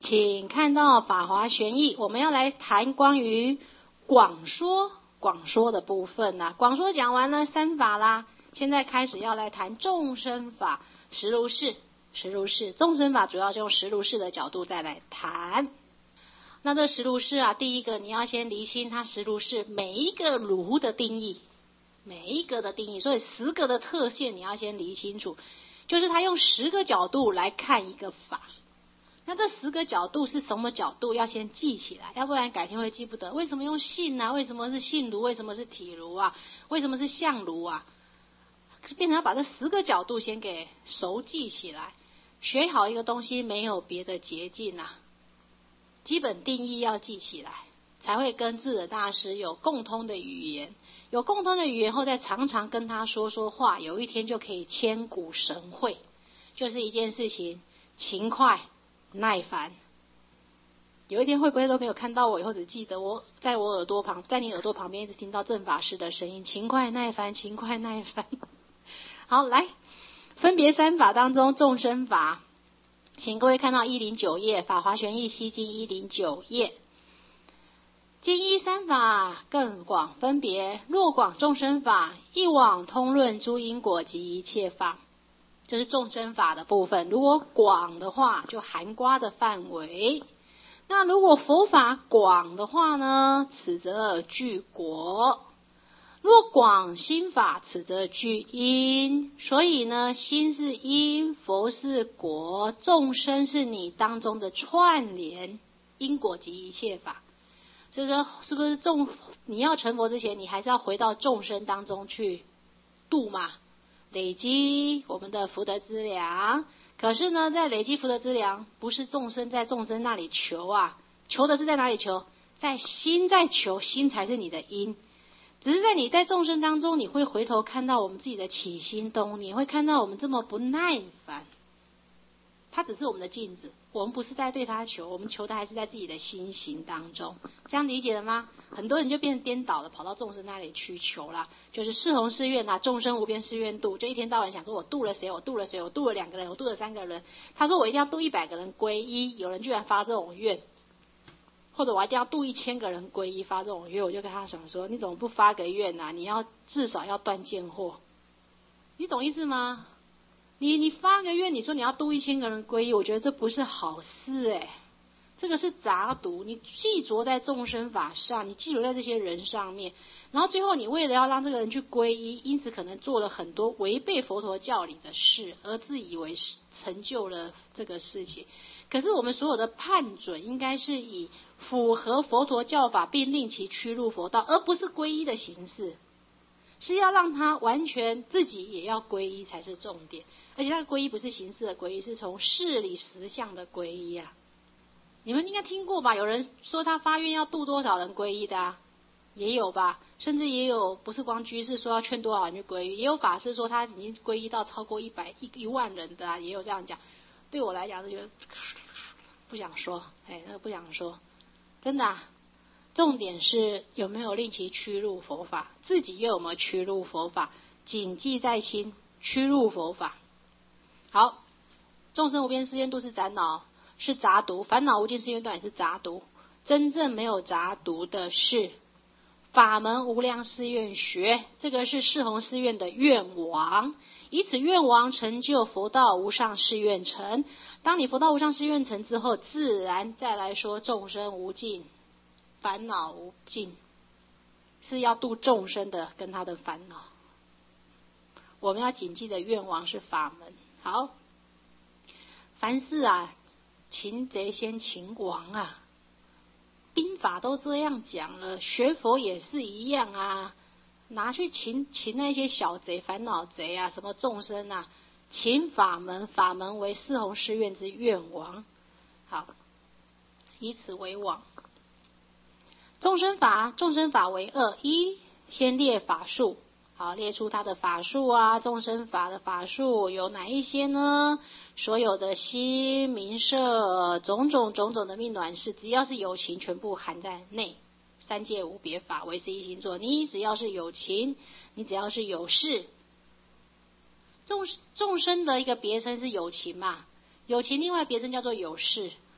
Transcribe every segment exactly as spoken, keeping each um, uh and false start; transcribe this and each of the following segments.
请看到《法华玄义》，我们要来谈关于广说广说的部分啊。广说讲完了三法啦，现在开始要来谈众生法实如是。实如是，众生法主要是用实如是的角度再来谈。那这实如是啊，第一个你要先厘清它实如是每一个如的定义，每一个的定义，所以十个的特性你要先理清楚，就是他用十个角度来看一个法。那这十个角度是什么角度？要先记起来，要不然改天会记不得。为什么用性啊？为什么是性如？为什么是体如啊？为什么是相如啊？变成要把这十个角度先给熟记起来。学好一个东西没有别的捷径啊，基本定义要记起来，才会跟智者大师有共通的语言。有共通的语言后，再常常跟他说说话，有一天就可以千古神会。就是一件事情，勤快耐烦。有一天会不会都没有看到我，以后只记得我在我耳朵旁，在你耳朵旁边一直听到正法师的声音，勤快耐烦，勤快耐烦。好，来分别三法当中，众生法，请各位看到一零九页《法华玄义西经》一零九页。经一三法更广分别，若广众生法，一往通论诸因果及一切法。这是众生法的部分。如果广的话，就含括的范围。那如果佛法广的话呢，此则具果。若广心法，此则具因。所以呢，心是因，佛是果，众生是你当中的串联，因果及一切法。所以说，是不是众你要成佛之前，你还是要回到众生当中去度嘛，累积我们的福德资粮。可是呢，在累积福德资粮，不是众生在众生那里求啊，求的是在哪里求？在心在求，心才是你的因。只是在你在众生当中，你会回头看到我们自己的起心动念，会看到我们这么不耐烦。它只是我们的镜子，我们不是在对它求，我们求的还是在自己的心行当中。这样理解了吗？很多人就变颠倒了，跑到众生那里去求啦，就是誓弘誓愿啊，众生无边誓愿度，就一天到晚想说我度了谁，我度了谁，我度了两个人，我度了三个人。他说我一定要度一百个人皈依，有人居然发这种愿。或者我一定要度一千个人皈依，发这种愿，我就跟他想说，你怎么不发个愿啊？你要至少要断见惑，你懂意思吗？你你发个愿，你说你要度一千个人皈依，我觉得这不是好事哎，这个是杂毒。你记着在众生法上，你记着在这些人上面，然后最后你为了要让这个人去皈依，因此可能做了很多违背佛陀教理的事，而自以为成就了这个事情。可是我们所有的判准应该是以符合佛陀教法并令其趋入佛道，而不是皈依的形式，是要让他完全自己也要皈依才是重点。而且他的皈依不是形式的皈依，是从事理实相的皈依啊。你们应该听过吧？有人说他发愿要度多少人皈依的啊，也有吧？甚至也有不是光居士说要劝多少人去皈依，也有法师说他已经皈依到超过一百一一万人的啊，也有这样讲。对我来讲就觉得不想说，哎，那个不想说，真的啊。重点是有没有令其趋入佛法，自己又有没有趋入佛法，谨记在心，趋入佛法。好，众生无边誓愿度是烦恼，是杂毒；烦恼无尽誓愿断也是杂毒。真正没有杂毒的是法门无量誓愿学，这个是誓弘誓愿的愿王，以此愿王成就佛道无上誓愿成。当你佛道无上誓愿成之后，自然再来说众生无尽，烦恼无尽，是要度众生的跟他的烦恼。我们要谨记的愿王是法门。好，凡事啊，擒贼先擒王啊，兵法都这样讲了，学佛也是一样啊，拿去擒擒那些小贼、烦恼贼啊，什么众生啊，擒法门，法门为誓弘誓愿之愿王。好，以此为网。众生法，众生法为二：一，先列法术。好，列出他的法术啊，众生法的法术有哪一些呢？所有的心、名色、种种种种的命暖事，只要是有情，全部含在内。三界无别法，唯是一心作。你只要是有情，你只要是有事，众众生的一个别称是有情嘛，有情另外别称叫做有事。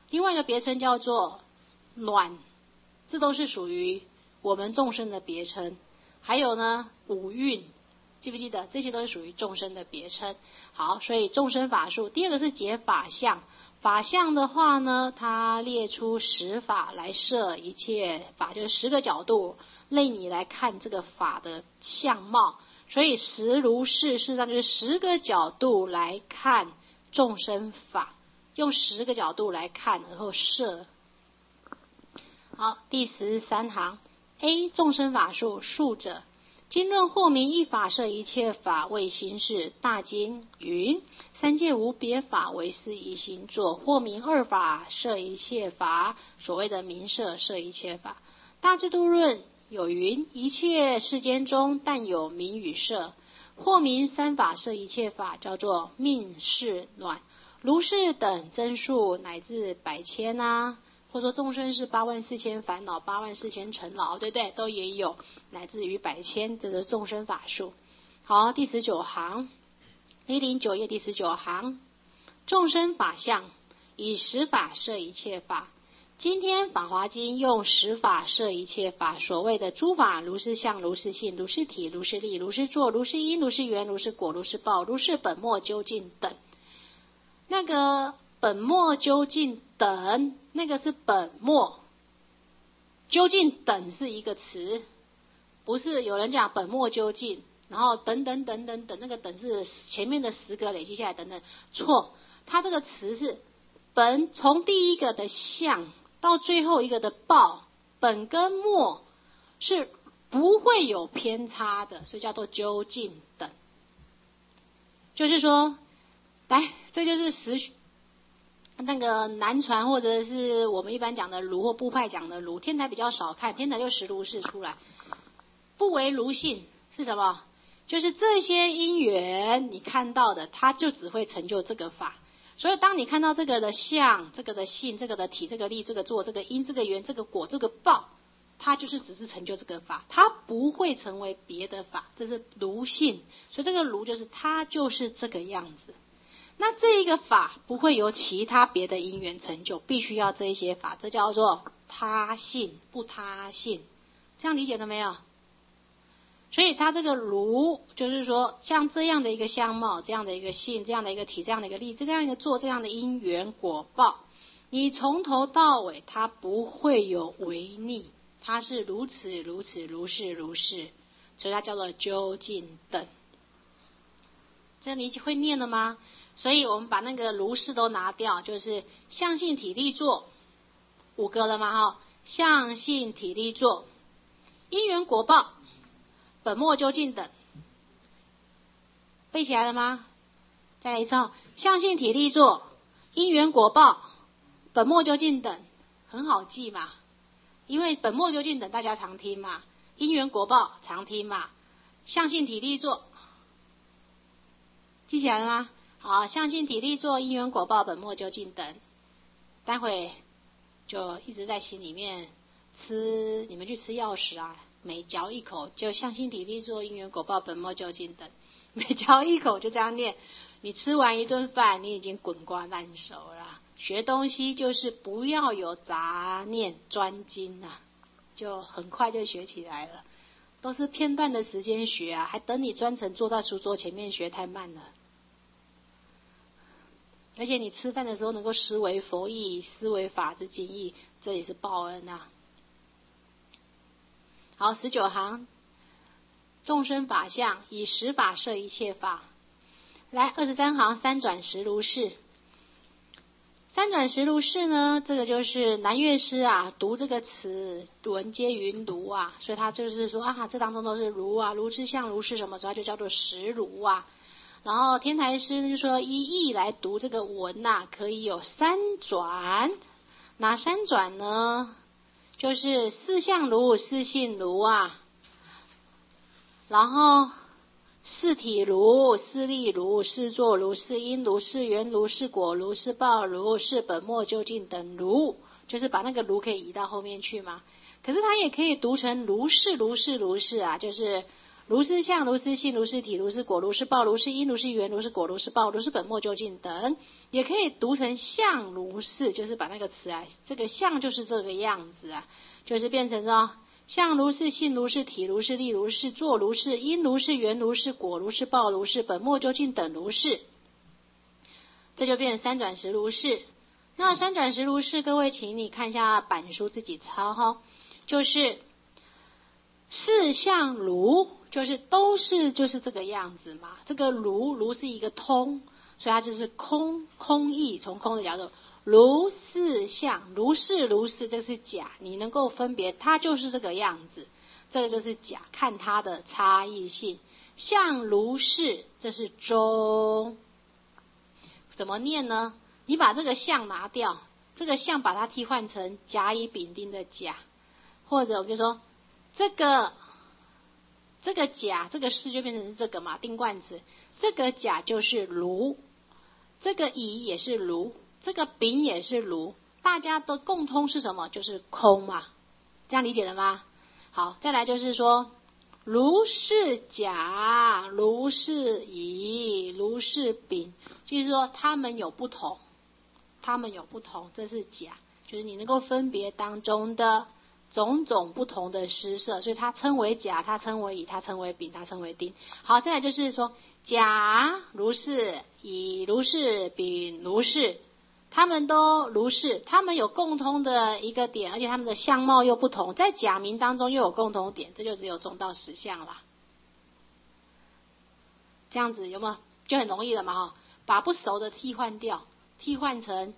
另外一个别称叫做暖，这都是属于我们众生的别称。还有呢，五蕴，记不记得？这些都是属于众生的别称。好，所以众生法术。第二个是解法相。法相的话呢，它列出十法来摄一切法，就是十个角度类你来看这个法的相貌。所以十如是，事实上就是十个角度来看众生法，用十个角度来看，然后摄。好，第十三行 A 众生法术，术者经论或名一法摄一切法为心事。大经云：三界无别法，唯是一心作。或名二法摄一切法，所谓的名摄摄一切法。大智度论有云：一切世间中，但有名与摄。或名三法摄一切法，叫做命事暖。如是等真数，乃至百千啊。或者说众生是八万四千烦恼，八万四千尘劳，对不对？都也有，乃至于百千，这是众生法术。好，第十九行，一零九页第十九行，众生法相，以十法摄一切法。今天法华经用十法摄一切法，所谓的诸法如是相，如是性，如是体，如是力，如是作，如是因，如是缘，如是果，如是报，如是本末究竟等。那个本末究竟等，那个是本末，究竟等是一个词，不是有人讲本末究竟，然后等等等等等，那个等是前面的十个累积下来等等，错，它这个词是本，从第一个的相到最后一个的报，本跟末是不会有偏差的，所以叫做究竟等。就是说，来，这就是十那个南传或者是我们一般讲的儒或部派讲的儒，天台比较少看，天台就实如是出来。不为儒性是什么？就是这些因缘你看到的，它就只会成就这个法。所以当你看到这个的相、这个的性、这个的体、这个力、这个作、这个因、这个缘、这个果、这个报，它就是只是成就这个法，它不会成为别的法，这是儒性。所以这个儒就是它就是这个样子。那这一个法不会由其他别的因缘成就，必须要这一些法，这叫做他性不他性，这样理解了没有？所以它这个如就是说，像这样的一个相貌，这样的一个性，这样的一个体，这样的一个力，这样一个做，这样的因缘果报，你从头到尾它不会有违逆，它是如此如此如是如是，所以它叫做究竟等。这你会念了吗？所以我们把那个如是都拿掉，就是相性体力作五个了嘛哈，相性体力作，因缘果报，本末究竟等，背起来了吗？再来一次哦，相性体力作，因缘果报，本末究竟等，很好记嘛，因为本末究竟等大家常听嘛，因缘果报常听嘛，相性体力作，记起来了吗？好，相性体力作，因缘果报，本末究竟等，待会就一直在心里面吃，你们去吃药时啊，每嚼一口就相性体力作，因缘果报，本末究竟等，每嚼一口就这样念。你吃完一顿饭，你已经滚瓜烂熟了。学东西就是不要有杂念，专精啊，就很快就学起来了。都是片段的时间学啊，还等你专程坐到书桌前面学，太慢了。而且你吃饭的时候能够思维佛意，思维法之精义，这也是报恩啊。好，十九行，众生法相，以十法摄一切法。来，二十三行，三转十如是。三转十如是呢，这个就是南乐师啊，读这个词文皆云如啊，所以他就是说啊，这当中都是如啊，如是相，如是什么，所以他就叫做实如啊。然后天台师就说依义来读这个文呐、啊，可以有三转。哪三转呢？就是四相如、四性如啊，然后四体如、四力如、四作如、四因如、四缘如、四果如、四报如、四本末究竟等如，就是把那个如可以移到后面去嘛。可是它也可以读成如是如是如是啊，就是如是相，如是性，如是体，如是果，如是报，如是因，如是缘，如是果，如是报，如是本末究竟等。也可以读成相如是，就是把那个词啊，这个相就是这个样子啊，就是变成了相如是，性如是，体如是，力如是，作如是，因如是，缘如是，果如是，报如是，本末究竟等如是。这就变成三转识如是。那三转识如是，各位请你看一下板书自己抄哈，就是四相如，就是都是就是这个样子嘛。这个如如是一个通，所以它就是空空义，从空的角度，如是相，如是如是，这是假，你能够分别它就是这个样子，这个就是假，看它的差异性。相如是，这是中。怎么念呢？你把这个相拿掉，这个相把它替换成甲乙丙丁的甲，或者我就说这个这个甲这个是就变成是这个嘛，定冠词，这个甲就是如，这个乙也是如，这个丙也是如，大家的共通是什么？就是空嘛，这样理解了吗？好，再来就是说如是甲，如是乙，如是丙，就是说他们有不同，他们有不同，这是甲，就是你能够分别当中的种种不同的施设，所以它称为甲，它称为乙，它称为丙，它称为丁。好，再来就是说甲如是，乙如是，丙如是，他们都如是，他们有共通的一个点，而且他们的相貌又不同，在假名当中又有共同点，这就只有中道实相啦。这样子有没有就很容易了嘛？哈，把不熟的替换掉，替换成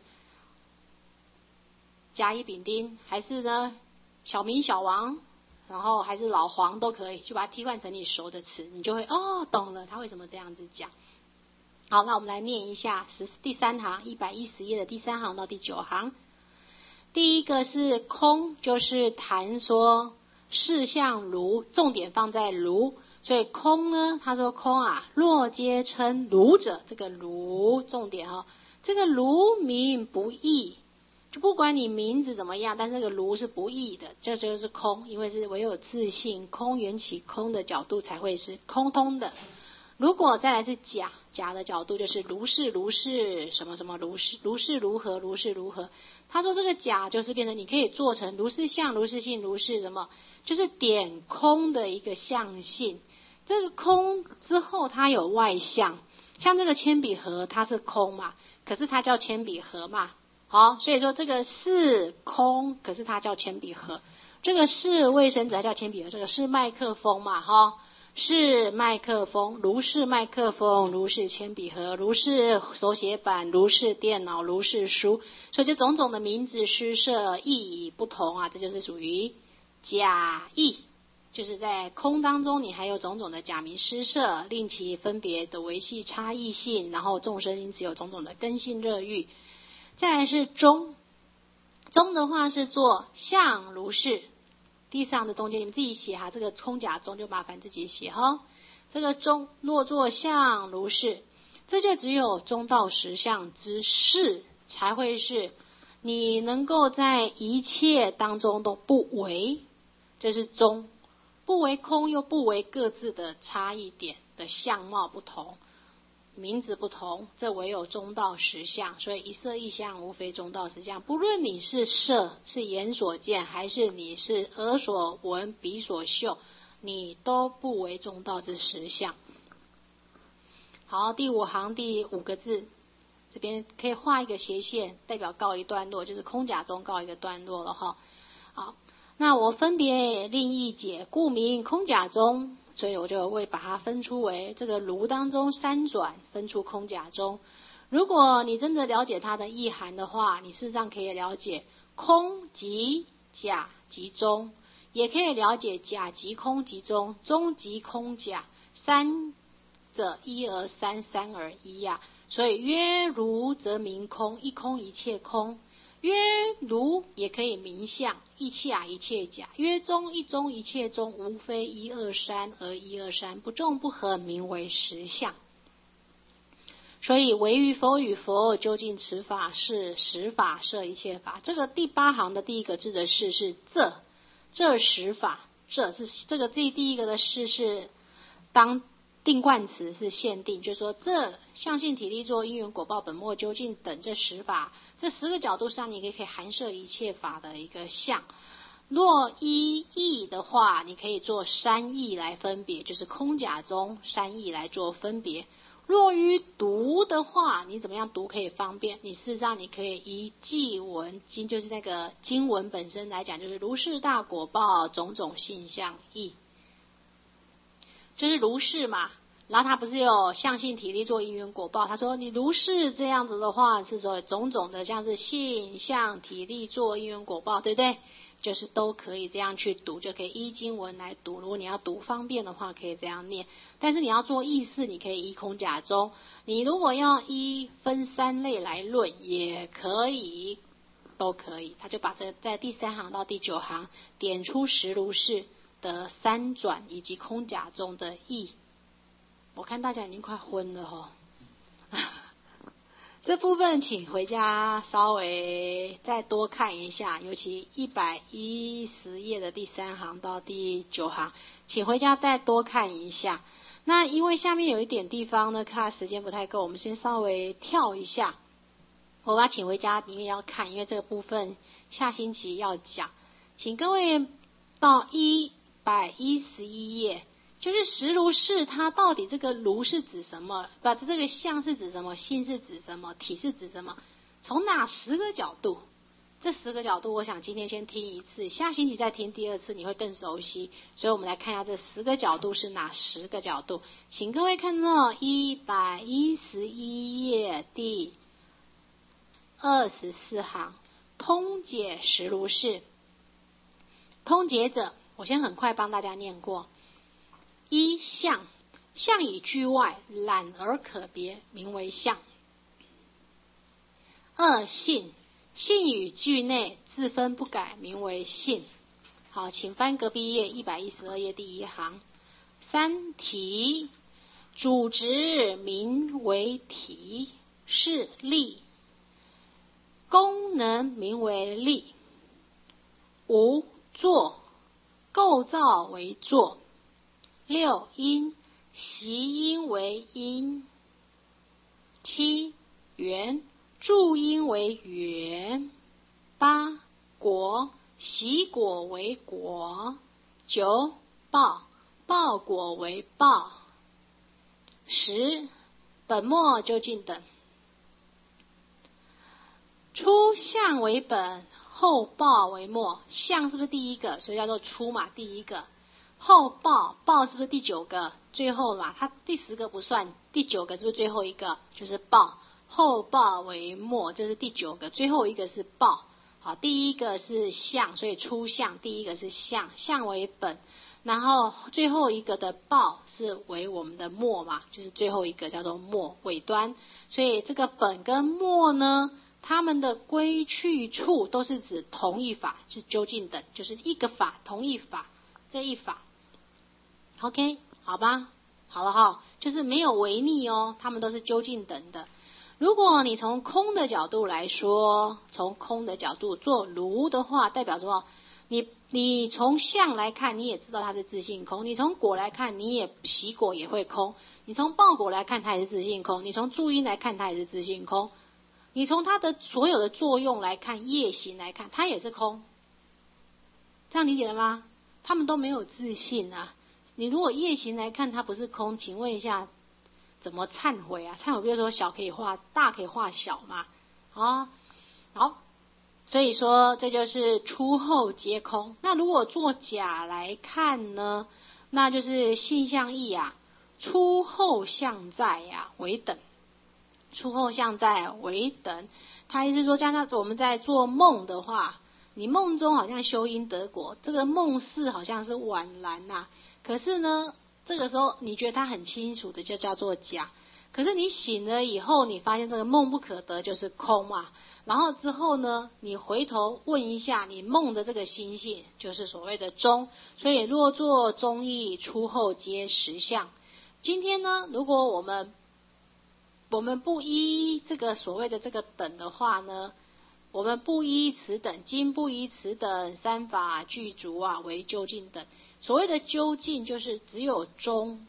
甲乙丙丁，还是呢小明小王，然后还是老黄都可以，就把它替换成你熟的词，你就会哦懂了，他为什么这样子讲。好，那我们来念一下十第三行一百一十页的第三行到第九行。第一个是空，就是谈说事相如，重点放在如，所以空呢，他说空啊，若皆称如者，这个如重点哦，这个如名不异，就不管你名字怎么样，但是这个如是不异的，这就是空，因为是唯有自性空缘起空的角度才会是空通的。如果再来是假，假的角度就是如是如是什么什么如是如是如何如是如何。他说这个假就是变成你可以做成如是相如是性如是什么，就是点空的一个相性。这个空之后它有外相，像这个铅笔盒它是空嘛，可是它叫铅笔盒嘛。好，所以说这个是空，可是它叫铅笔盒。这个是卫生纸，它叫铅笔盒。这个是麦克风嘛，哈。是麦克风，如是麦克风，如是铅笔盒，如是手写板，如是电脑，如是书，所以这种种的名字施设意义不同啊，这就是属于假意，就是在空当中你还有种种的假名施设，令其分别的维系差异性，然后众生因此有种种的根性热欲。再来是中，中的话是做相如是，地上的中间你们自己写哈，这个空假中就麻烦自己写哈。这个中若作相如是，这就只有中道实相之事才会是你能够在一切当中都不为，这是中，不为空又不为各自的差异点的相貌不同，名字不同，这唯有中道实相。所以一色一相无非中道实相，不论你是色是眼所见，还是你是耳所闻鼻所嗅，你都不为中道之实相。好，第五行第五个字，这边可以画一个斜线，代表告一段落，就是空假中告一个段落了哈。好，那我分别另一解，故名空假中，所以我就会把它分出为这个如当中三转，分出空假中。如果你真的了解它的意涵的话，你事实上可以了解空即假即中，也可以了解假即空即中，中即空假，三者一而三，三而一呀、啊。所以曰如则名空，一空一切空。曰如也可以名相，一切啊一切假。曰中一中一切中，无非一二三而一二三，不中不合，名为实相。所以唯与否与否，究竟此法是实法摄一切法。这个第八行的第一个字的是是这，这实法，这是这个这第一个的是是当定冠词是限定，就是说这象性体力作因缘果报本末究竟等这十法，这十个角度上你可以可以含摄一切法的一个相。若依义的话，你可以做三义来分别，就是空假中三义来做分别。若于读的话，你怎么样读可以方便？你事实上你可以依记文经，就是那个经文本身来讲，就是如是大果报种种性相义，就是如是嘛。然后他不是有象性体力作因缘果报，他说你如是这样子的话，是说种种的像是性相体力作因缘果报，对不对？就是都可以这样去读，就可以依经文来读。如果你要读方便的话，可以这样念。但是你要做意思，你可以依空假中。你如果要依分三类来论，也可以，都可以。他就把这在第三行到第九行点出实如是的三转以及空假中的义。我看大家已经快昏了哦。这部分请回家稍微再多看一下，尤其一百一十页的第三行到第九行，请回家再多看一下。那因为下面有一点地方呢，看时间不太够，我们先稍微跳一下。我把请回家里面要看，因为这个部分下星期要讲。请各位到一百一十一页。就是实如是，它到底这个如是指什么？不，这个相是指什么？性是指什么？体是指什么？从哪十个角度？这十个角度，我想今天先听一次，下星期再听第二次，你会更熟悉。所以我们来看一下这十个角度是哪十个角度。请各位看到一百一十一页第二十四行，通解实如是。通解者，我先很快帮大家念过。一相，相以居外，览而可别，名为相。二性，性与居内，自分不改，名为性。好，请翻隔壁页一百一十二页第一行。三体，主旨名为体，是力。功能名为力。五作，构造为作。六因，习因为因。七缘，助因为缘。八果，习果为果。九报，报果为报。十本末究竟等。初相为本，后报为末。相是不是第一个？所以叫做初嘛，第一个。后报，报是不是第九个？最后嘛，它第十个不算，第九个是不是最后一个？就是报。后报为末，这是第九个，最后一个是报。好，第一个是相，所以初相，第一个是相，相为本，然后最后一个的报是为我们的末嘛，就是最后一个叫做末，尾端。所以这个本跟末呢，它们的归去处都是指同一法，是究竟等，就是一个法，同一法，这一法。OK， 好吧，好了哈，就是没有违逆哦，他们都是究竟等的。如果你从空的角度来说，从空的角度做如的话，代表什么？你你从相来看，你也知道它是自性空；你从果来看，你也习果也会空；你从报果来看，它也是自性空；你从助因来看，它也是自性空；你从它的所有的作用来看，业行来看，它也是空。这样理解了吗？他们都没有自性啊。你如果业行来看它不是空，请问一下怎么忏悔啊？忏悔比如说小可以化大，可以化小嘛？啊，好，所以说这就是初后皆空。那如果做假来看呢，那就是性相异啊，初后相在呀、啊、为等，初后相在为等。他意思说，加上我们在做梦的话，你梦中好像修因得果，这个梦事好像是宛然呐、啊。可是呢，这个时候你觉得它很清楚的就叫做假，可是你醒了以后，你发现这个梦不可得就是空嘛。然后之后呢，你回头问一下你梦的这个心性，就是所谓的中。所以若作中义，初后皆实相。今天呢，如果我们我们不依这个所谓的这个等的话呢，我们不依此等，今不依此等，三法具足啊，为究竟等。所谓的究竟就是只有中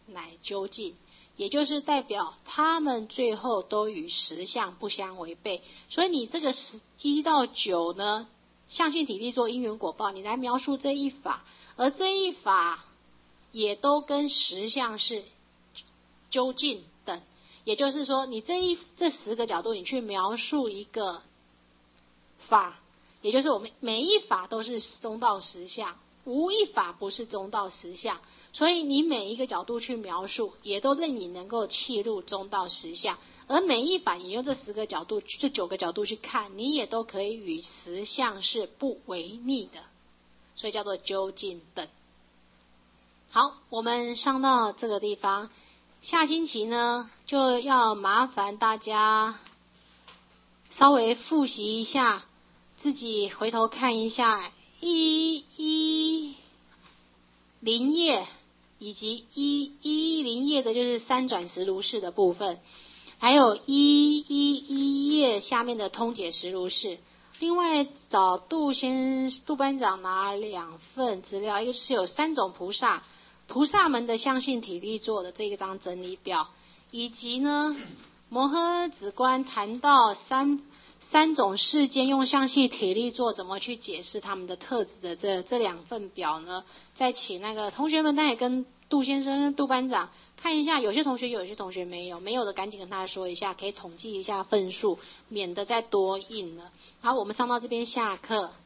乃究竟，也就是代表他们最后都与实相不相违背。所以你这个十一到九呢，相信体力做因缘果报，你来描述这一法，而这一法也都跟实相是究竟等。也就是说，你这一这十个角度，你去描述一个法，也就是我们每一法都是中道实相，无一法不是中道实相。所以你每一个角度去描述，也都令你能够契入中道实相。而每一法，你用这十个角度、这九个角度去看，你也都可以与实相是不违逆的，所以叫做究竟等。好，我们上到这个地方。下星期呢，就要麻烦大家稍微复习一下，自己回头看一下一一零页以及一一零页的就是三转十如是的部分，还有一一一页下面的通解十如是。另外找杜先杜班长拿两份资料，一个是有三种菩萨。菩萨们的相信体力做的这一张整理表，以及呢摩诃止观谈到三三种世间用相信体力做怎么去解释他们的特质的这这两份表呢，再请那个同学们，那也跟杜先生、杜班长看一下，有些同学有，有些同学没有，没有的赶紧跟他说一下，可以统计一下分数，免得再多印了。好，我们上到这边下课。